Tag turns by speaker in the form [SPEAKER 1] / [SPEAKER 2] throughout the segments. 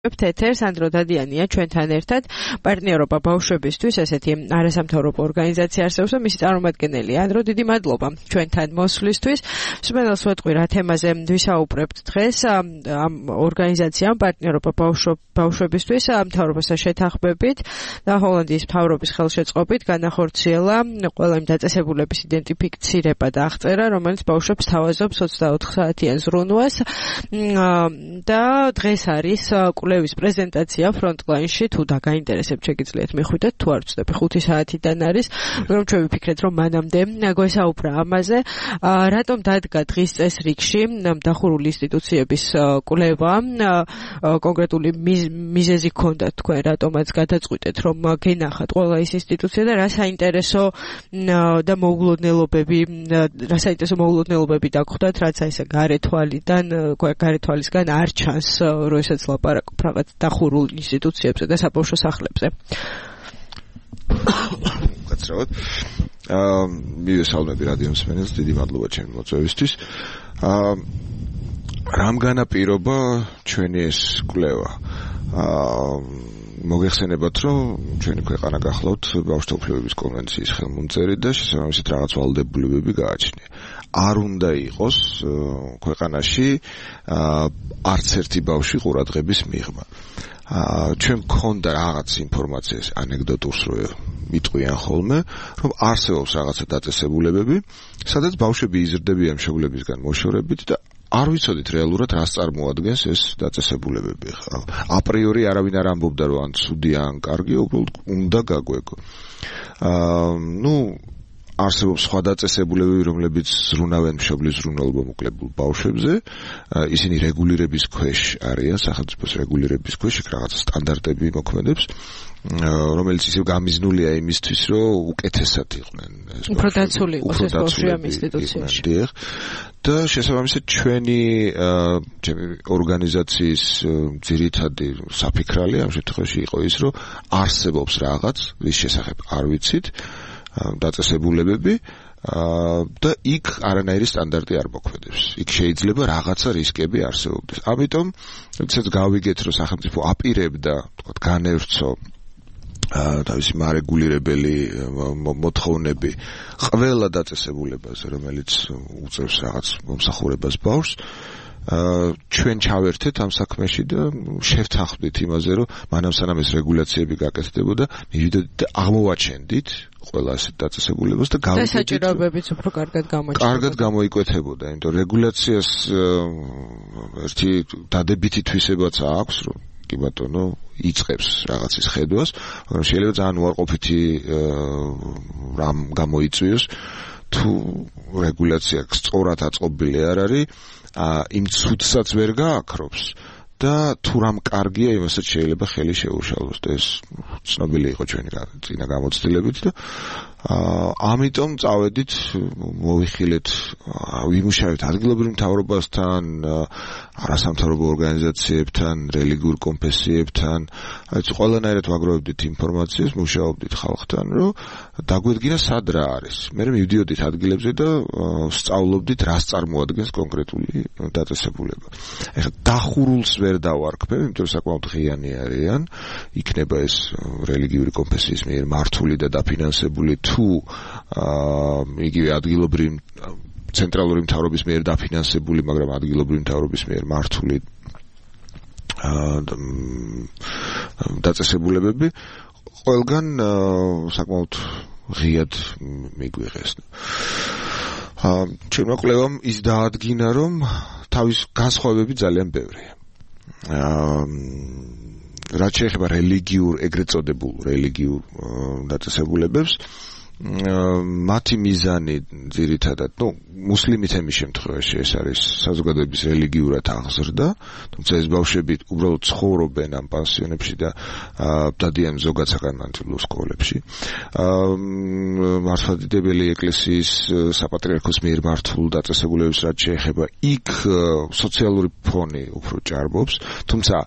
[SPEAKER 1] ეთერს ანდრო დადიანია ჩვენთან ერთად პარტნიორობა ბავშვებისთვის ესეთი არასამთავრობო ორგანიზაცია არსებობს და მისი წარმომადგენელი ანდრო დიდი მადლობა ჩვენთან მოსვლისთვის. მსმენელს ვეტყვი რა თემაზე ვისაუბრებთ დღეს ამ ორგანიზაციამ პარტნიორობა ბავშვებისთვის მთავრობასთან შეთანხმებით და ჰოლანდიის მთავრობის ხელშეწყობით განახორციელა ყველა იმ დაწესებულების იდენტიფიცირება და აღწერა, რომელიც ბავშვებს თავაზობს 24 საათიან ზრუნვას და დღეს არის კვლევის პრეზენტაცია ფრონტლაინში, თუ დაგაინტერესებთ შეგიძლიათ მიხვიდეთ, თუ არ ვწდები 5 საათიდან არის, მაგრამ ჩვენ ვიფიქრეთ, რომ მანამდე გვესაუბრა ამაზე, რატომ დადგა დღის წესრიგში დახურული ინსტიტუციების კვლევა, კონკრეტული მიზეზი ჰქონდათ თქვენ, რატომაც გადაწყვიტეთ, რომ გენახათ ყველა ის ინსტიტუცია და რა საინტერესო და მოულოდნელობები დაგხვდათ, რაც ესე გარეთვალისგან არ ჩანს, როდესაც ლაპარაკობ რაღაც დახურულ ინსტიტუციებზე და საბავშვო სახლებზე.
[SPEAKER 2] გაცრავად. მივესალმები რადიო მსმენელს, დიდი მადლობა ჩემი მოწვევისთვის. რამ განაპირობა ჩვენი ეს კვლევა? მოგეხსენებათ, რომ ჩვენი ქვეყანა გახლავთ ბავშვთა უფლებების კონვენციის ხელმომწერი და შესაბამისად რაღაც ვალდებულებები გააჩნია. არ უნდა იყოს ქვეყანაში არც ერთი ბავშვი ყურადღების მიღმა. ჩვენ გქონდა რაღაც ინფორმაციას ანეკდოტურს რო მიტყვიან ხოლმე, რომ არსებობს რაღაცა დაწესებულებები, სადაც ბავშვები იზრდებიან მშობლებისგან მოშორებით და არ ვიცოდით რეალურად რას წარმოადგენს ეს დაწესებულებები. აპრიორი არავინ არ ამბობდა, რომ ან ცუდია, ან კარგია, უბრალოდ უნდა გაგვეგო. არსებობს სხვა დაწესებულებები, რომლებიც ზრუნავენ მშობლის ზრუნველობა მოკლებულ ბავშვებზე. ისინი რეგულირების ქვეშ არიან, სახელმწიფოს რეგულირების ქვეშ, რაღაცა სტანდარტები მოქმედებს, რომელიც ისევ გამიზნულია იმისთვის, რომ უკეთესად იყვნენ ეს
[SPEAKER 1] უფრო დაცული იყოს ეს ბავშვი ამ ინსტიტუციაში.
[SPEAKER 2] და შესაბამისად ჩვენი ორგანიზაციის ძირითადი საფიქრალი ამ შემთხვევაში იყო ის, რომ არსებობს რაღაც, რის შესახებ არ ვიცით, დაწესებულებები და იქ არანაირი სტანდარტი არ მოქმედებს. იქ შეიძლება რაღაცა რისკები არსებობდეს. ამიტომ, როდესაც გავიგეთ, რომ სახელმწიფო აპირებდა, თქვათ, განევრცო თავისი მარეგულირებელი მოთხოვნები ყველა დაწესებულებაზე, რომელიც უწევს რაღაც მომსახურებას ბავშვს, ჩვენ ჩავერთეთ ამ საქმეში და შევთანხმდით იმაზე, რომ მანამ სანამ ეს რეგულაციები გაკეთდებოდა, მივიდოდით და აღმოვაჩენდით ყველა ასეთ დაწესებულებას და გავიგეთ,
[SPEAKER 1] საჭიროებებიც უფრო
[SPEAKER 2] კარგად გამოიკვეთებოდა, იმიტომ რეგულაციას ერთი დადებითი თვისებაც აქვს, რომ კი ბატონო იწყებს რაღაცის ხედვას, მაგრამ შეიძლება ძალიან უარყოფითი რამ გამოიწვიოს, თუ რეგულაცია სწორად აწყობილი არ არის, იმ ცუდსაც ვერ გააქრობს და თუ რამ კარგია, იმასაც შეიძლება ხელი შეუშალოს და ეს ცნობილი იყო ჩვენი წინა გამოცდილებით და ამიტომ წავედით, მოვიხილეთ, ვიმუშავეთ ადგილობრივ მთავრობასთან, არასამთავრობო ორგანიზაციებთან, რელიგიურ კონფესიებთან, ყველანაირად ვაგროვებდით ინფორმაციას, მუშაობდით ხალხთან, რომ დაგვედგინა სად რა არის. მე მივდიოდით ადგილებზე და სწავლობდით, რას წარმოადგენს კონკრეტული დაწესებულება. ეხლა დახურულს ვერ დავარქმევ, იმიტომ რომ საკმაოდ ღიანი არიან, იქნება ეს რელიგიური კონფესიის მიერ მართული და დაფინანსებული თუ იგივე ადგილობრივ ცენტრალური მთავრობის მიერ დაფინანსებული, მაგრამ ადგილობრივი მთავრობის მიერ მართული დაწესებულებები ყველგან საკმაოდ ღიად მიგვიღეს. ჩვენმა კვლევამ ის დაადგინა, რომ თავის განსხვავებები ძალიან ბევრია. რაც შეეხება ეგრეთ წოდებულ რელიგიურ დაწესებულებებს, მათი მიზანი ძირითადად, მუსლიმი თემის შემთხვევაში ეს არის საზოგადოების რელიგიურად აღზრდა, თუმცა ეს ბავშვები უბრალოდ ცხოვრობენ ამ პანსიონებში და დადიან ზოგად საკანონმდებლო სკოლებში. მართლმადიდებელი ეკლესიის საპატრიარქოს მიერ მართულ დაწესებულებებს რაც შეეხება, იქ სოციალური ფონი უფრო ჭარბობს, თუმცა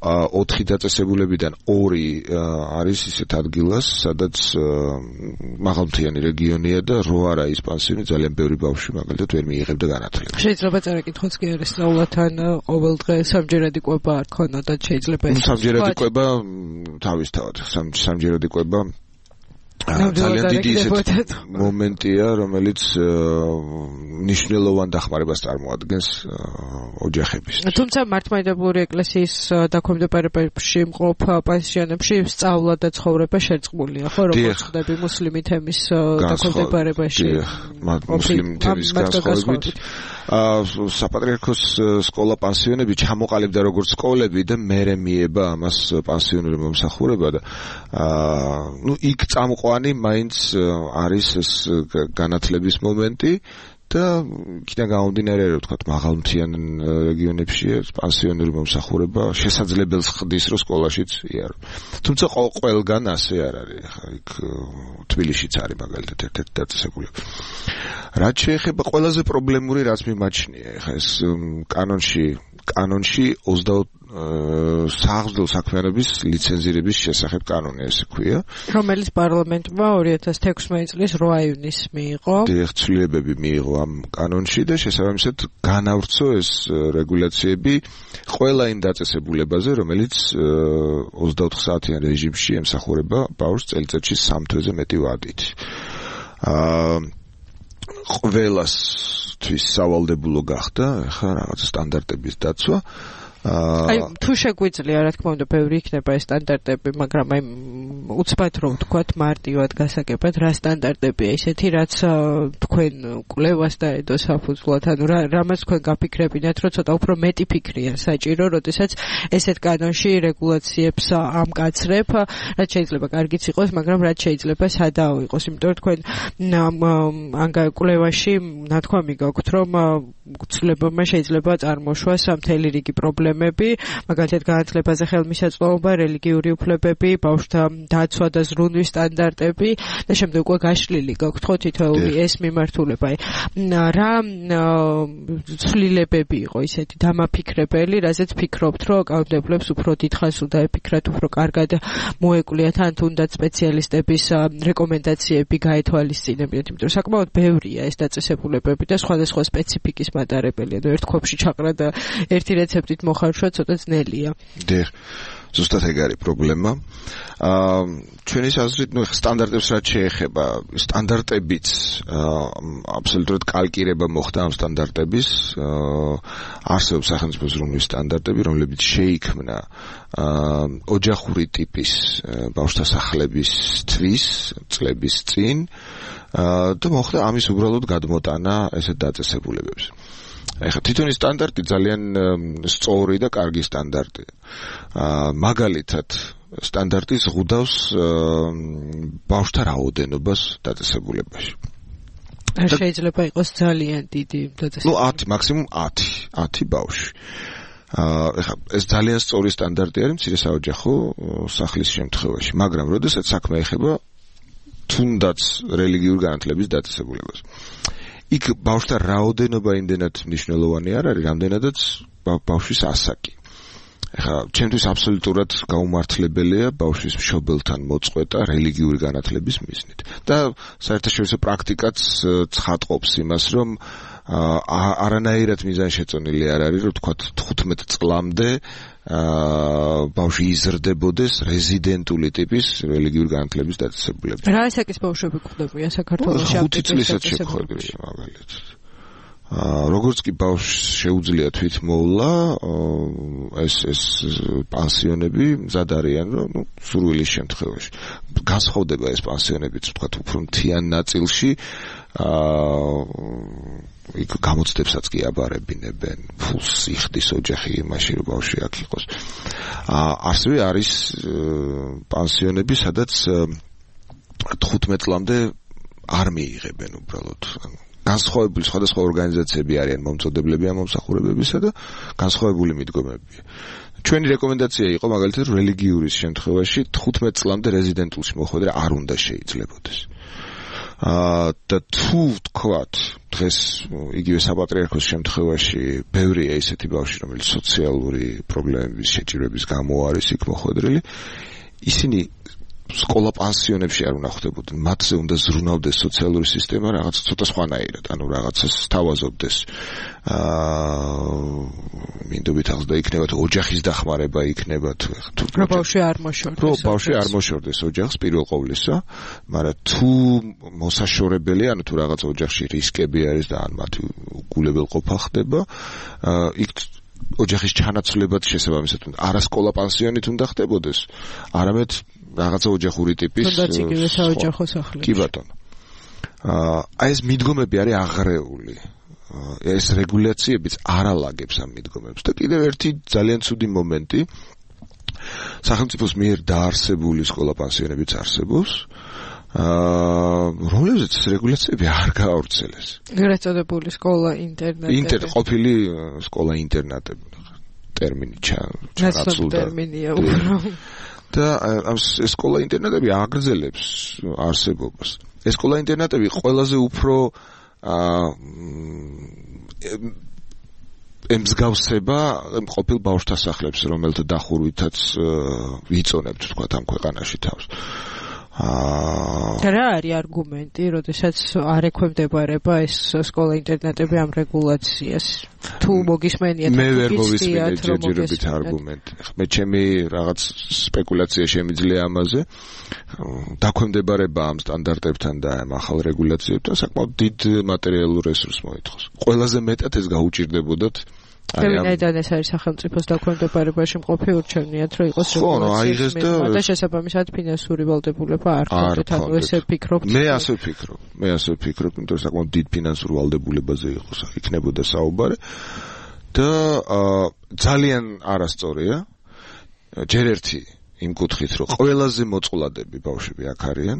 [SPEAKER 2] 4 დაწესებულებიდან 2 არის ისეთ ადგილას, სადაც მაღალმთიანი რეგიონია და რო არა ის პანსიონი ძალიან ბევრი ბავშვი მაგალითად ვერ მიიღებდა განათლებას.
[SPEAKER 1] შეიძლება წარაკითხოს კი არის სწავლათან ყოველ დღე სამჯერადი კვება არ ქონოდათ შეიძლება ეს.
[SPEAKER 2] სამჯერადი კვება თავისთავად, სამჯერადი კვება ძალიან დიდი ისეთ მომენტია, რომელიც ნიშნულოვან დახმარებას წარმოადგენს ოჯახების.
[SPEAKER 1] თუმცა მართლმადიდებლური ეკლესიის დაქვემდებარებაში მყოფ პანსიონებში სწავლა და ცხოვრება შერწყმულია, ხო, როგორც ხდები მუსლიმი თემის დაქვემდებარებაში.
[SPEAKER 2] მუსლიმი თემის განსხვავებით. საპატრიარქოს სკოლა პანსიონები ჩამოყალიბდა როგორც სკოლები და მერე მიება ამას პანსიონური მომსახურება და იქ წამყვანი მაინც არის ეს განათლების მომენტი და იქიდან გამომდინარე რომ თქვა მაღალმთიან რეგიონებში პანსიონური მომსახურება შესაძლებელს ხდის რომ სკოლაშიც იარო. თუმცა ყველგან ასე არ არის. ხა იქ თბილისშიც არის მაგალითად ერთ-ერთი დაწესებულება. რაც შეეხება ყველაზე პრობლემური რაც მიმაჩნია, ხა ეს კანონში 20 საღვთო საქმიანობის ლიცენზირების შესახებ კანონი ესე ქვია,
[SPEAKER 1] რომელიც პარლამენტმა 2016 წლის 8 ივნისს მიიღო.
[SPEAKER 2] ცვლილებები მიიღო ამ კანონში და შესაბამისად განავრცო ეს რეგულაციები ყველა იმ დაწესებულებაზე, რომელიც 24 საათიან რეჟიმში ემსახურება ბავშვს წელიწადში 3 თვეზე მეტი ვადით. ყველასთვის სავალდებულო გახდა ხა რაღაც სტანდარტების დაცვა.
[SPEAKER 1] აი თუ შეგვიძლია რა თქმა უნდა ბევრი იქნება ეს სტანდარტები, მაგრამ აი უცბად რომ ვთქვათ მარტივად გასაგებად რა სტანდარტებია ისეთი რაც თქვენ კვლევას დაედო საფუძვლად, ანუ რამაც თქვენ გაფიქრებინათ რომ ცოტა უფრო მეტი ფიქრია საჭირო, როდესაც ესეთ კანონში რეგულაციებს ამკაცრებ, რაც შეიძლება კარგიც იყოს, მაგრამ რაც შეიძლება სადაო იყოს, იმიტომ რომ თქვენ ამ კვლევაში ნათქვამი გაქვთ რომ ცვლილებებმა შეიძლება წარმოშვას მთელი რიგი პრობლემები, მაგალითად განათლებაზე ხელმისაწვდომობა, რელიგიური უფლებები, ბავშვთა დაცვა და ზრუნვის სტანდარტები და შემდეგ უკვე გაშლილი გაქვთ ხო თითოეული ეს მიმართულება. რა ცვლილებები იყო ისეთი დამაფიქრებელი, რაზეც ფიქრობთ რომ კანონმდებლებს უფრო დიდხანს უნდა ეფიქრათ, უფრო კარგად მოეკვლიათ ან თუნდაც სპეციალისტების რეკომენდაციები გაეთვალისწინებინათ, იმიტომ რომ საკმაოდ ბევრია ეს დაწესებულებები და სხვადასხვა სპეციფიკის მატარებელია და ერთ ხოფში ჩაყრა და ერთი რეცეპტით მოხარშვა ცოტა ძნელია.
[SPEAKER 2] დიახ, ზუსტად ეგ არის პრობლემა. ჩვენი აზრით, სტანდარტებს რაც შეეხება, სტანდარტებიც აბსოლუტურად კალკირება მოხდა ამ სტანდარტების. არსებობს სახელმწიფო ზრუნვის სტანდარტები, რომლებიც შეიქმნა ოჯახური ტიპის ბავშვთა სახლებისთვის წლების წინ და მოხდა ამის უბრალოდ გადმოტანა ესეთ დაწესებულებებს. ეხლა თვითონ ის სტანდარტი ძალიან სწორი და კარგი სტანდარტია. მაგალითად, სტანდარტი ზღუდავს ბავშვთა რაოდენობას დაწესებულებაში.
[SPEAKER 1] შეიძლება იყოს ძალიან დიდი დაწესებულება.
[SPEAKER 2] 10, მაქსიმუმ 10 ბავშვი. ეხლა ეს ძალიან სწორი სტანდარტი არის მცირე საოჯახო სახლის შემთხვევაში, მაგრამ როდესაც საქმე ეხება თუნდაც რელიგიური განათლების დაწესებულებას. იქ ბავშვთა რაოდენობა იმდენად მნიშვნელოვანი არ არის, რამდენადაც ბავშვის ასაკი. ეხლა ჩემთვის აბსოლუტურად გაუმართლებელია ბავშვის მშობელთან მოწყვეტა რელიგიური განათლების მიზნით. და საერთაშორისო პრაქტიკაც ცხადყოფს იმას, რომ არანაირად მიზანშეწონილი არ არის, რომ თქვათ 15 წლამდე ბავშვი იზრდებოდეს რეზიდენტული ტიპის რელიგიური განათლების დაწესებულებაში.
[SPEAKER 1] რა ასაკის ბავშვები გვხვდებიან საქართველოში?
[SPEAKER 2] 5 წლისაც შეხვედრია მაგალითად. როგორც კი ბავშვს შეუძლია თვითმოვლა, ეს პანსიონები მზად არიან, რომ სურვილის შემთხვევაში. განსხვავდება ეს პანსიონებიც, ვთქვათ, უფრო მთიან ნაწილში, იქ გამოცდებსაც კი აბარებინებენ, ფულს იხდის ოჯახი იმაში, რომ ბავშვი აქ იყოს. ასევე არის პანსიონები, სადაც 15 წლამდე არ მიიღებენ უბრალოდ. განსხვავებული სხვადასხვა ორგანიზაციები არიან მომწოდებლები ამ მომსახურებებისა და განსხვავებული მიდგომებია. ჩვენი რეკომენდაცია იყო მაგალითად რელიგიურის შემთხვევაში 15 წლამდე რეზიდენტულში მოხვედრა არ უნდა შეიძლებოდეს. და თუ ვთქვათ დღეს იგივე საპატრიარქოს შემთხვევაში ბევრია ისეთი ბავშვი, რომელიც სოციალური პრობლემების შეჭირების გამო არის იქ მოხვედრილი, ისინი სკოლა პანსიონებში არ უნდა ხვდებოდნენ, მათზე უნდა ზრუნავდეს სოციალური სისტემა რაღაც ცოტა სხვანაირად, ანუ რაღაცას თავაზობდეს. მინდობით ახსდა იქნებათ ოჯახის დახმარება იქნებათ თუ
[SPEAKER 1] ბავშვი არ მოშორდეს.
[SPEAKER 2] ბავშვი არ მოშორდეს ოჯახს პირველ ყოვლისა, მაგრამ თუ მოსაშორებელი, ანუ თუ რაღაც ოჯახში რისკები არის და ან მათი უგულებელყოფა ხდება, იქ ოჯახის ჩანაცვლებად შესაბამისად არა სკოლა პანსიონით უნდა ხდებოდეს, არამედ რაღაცა ოჯახური ტიპის
[SPEAKER 1] თუნდაც იგივე საოჯახო სახლებში.
[SPEAKER 2] კი ბატონო. აი ეს მიდგომები არის აღრეული. ეს რეგულაციებიც არ ალაგებს ამ მიდგომებს და კიდევ ერთი ძალიან ცუდი მომენტი სახელმწიფოს მიერ დაარსებული სკოლა პანსიონებიც არსებობს. რომლებზეც რეგულაციები არ გაავრცელეს.
[SPEAKER 1] ეგრეთ წოდებული სკოლა ინტერნატები.
[SPEAKER 2] ყოფილი სკოლა ინტერნატები ტერმინი ჩანაცვლდა.
[SPEAKER 1] ტერმინია უფრო.
[SPEAKER 2] და ეს სკოლა ინტერნატები აგრძელებს არსებობას. ეს სკოლა ინტერნატები ყველაზე უფრო ემსგავსება ყოფილ ბავშვთა სახლებს, რომელთა დახურვითაც ვიწონებთ თქვა ამ ქვეყანაში თავს.
[SPEAKER 1] რა არის არგუმენტი, როდესაც არ ექვემდებარება ეს სკოლა ინტერნატები ამ რეგულაციას? თუ მოგისმენიათ,
[SPEAKER 2] მე ვერ მოვისმენიათ ჯერჯერობით არგუმენტი. მე ჩემი რაღაც სპეკულაცია შემიძლია ამაზე. დაქვემდებარება ამ სტანდარტებთან და ამ ახალ რეგულაციებთან საკმაოდ დიდ მატერიალურ რესურსს მოითხოვს. ყველაზე მეტად ეს გაუჭირდებოდათ
[SPEAKER 1] ვინაიდან ეს არის სახელმწიფოს დაქვემდებარებაში მყოფი urჩევნიათ, რომ იყოს
[SPEAKER 2] რეგულაციის
[SPEAKER 1] და შესაბამისად ფინანსური ვალდებულება არ ქონდეთ, ანუ ესე ფიქრობთ?
[SPEAKER 2] მე ასე ვფიქრობ, იმიტომ რომ საკმაოდ დიდ ფინანსურ ვალდებულებაზე იქნებოდა საუბარი და ძალიან არასწორია ჯერ ერთი იმ კუთხით, რომ ყველაზე მოწყვლადები ბავშვები აქ არიან.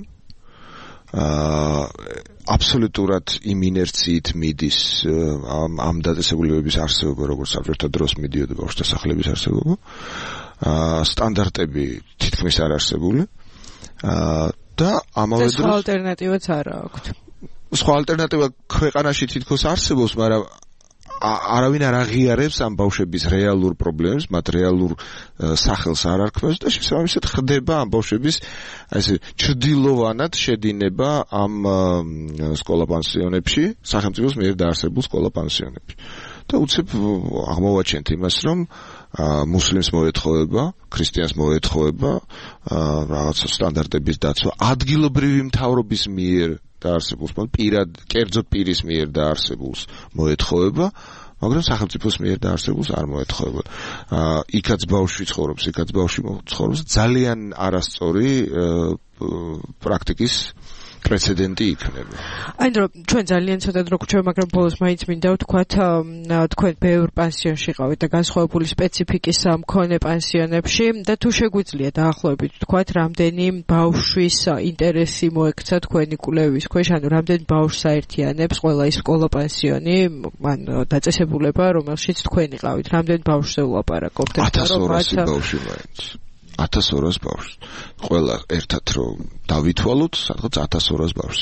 [SPEAKER 2] აბსოლუტურად იმ ინერციით მიდის ამ დაწესებულებების არსებობა, როგორც საბჭოთა დროს მიდიოდა ბავშვთა სახლების არსებობა. სტანდარტები თითქმის არ არსებული. და ამავე დროს
[SPEAKER 1] სხვა ალტერნატივაც არ აქვს.
[SPEAKER 2] სხვა ალტერნატივა ქვეყანაში თითქოს არსებობს, მაგრამ არავინ არ აღიარებს ამ ბავშვების რეალურ პრობლემებს, მათ რეალურ სახელს არ არქმევს და შესაბამისად ხდება ამ ბავშვების ესე ჩრდილოვანად შედინება ამ სკოლა პანსიონებში, სახელმწიფოს მიერ დაარსებულ სკოლა პანსიონებში. და უცებ აღმოვაჩენთ იმას, რომ მუსლიმს მოეთხოვება, ქრისტიანს მოეთხოვება რაღაც სტანდარტების დაცვა ადგილობრივი მთავრობის მიერ დაარსებულს, კერძო პირის მიერ დაარსებულს მოეთხოვება, მაგრამ სახელმწიფოს მიერ დაარსებულს არ მოეთხოვება. იქაც ბავშვი ცხოვრობს, იქაც ბავშვი ცხოვრობს, ძალიან არასწორი პრაქტიკის პრეცედენტი იქნება.
[SPEAKER 1] აი რომ ჩვენ ძალიან ცოტა დრო გვჩვევა, მაგრამ ბოლოს მაინც მინდა ვთქვათ, თქვენ ბევრ პანსიონში ყავით და განსხვავებული სპეციფიკის მქონე პანსიონებში და თუ შეგვიძლია დაახლოებით ვთქვათ, რამდენი ბავშვის ინტერესი მოექცა თქვენი კვლევის ქვეშ, ანუ რამდენი ბავშვს აერთიანებს ყველა ის სკოლა პანსიონი, ან დაწესებულება, რომელშიც თქვენი ყავით, რამდენი ბავშვზე ვლაპარაკობთ?
[SPEAKER 2] 1200 ბავშვი მაინც. 1200 ბავშვს. ყველა ერთად რომ დავითვალოთ, სადღაც 1200 ბავშვს.